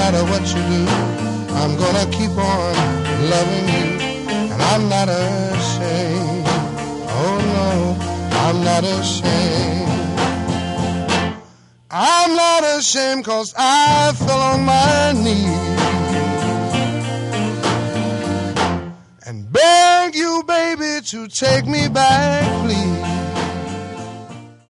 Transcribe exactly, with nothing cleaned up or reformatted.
matter what you do, I'm gonna keep on loving you. And I'm not ashamed. Oh no, I'm not ashamed. I'm not ashamed 'cause I fell on my knees and beg you, baby, to take me back, please.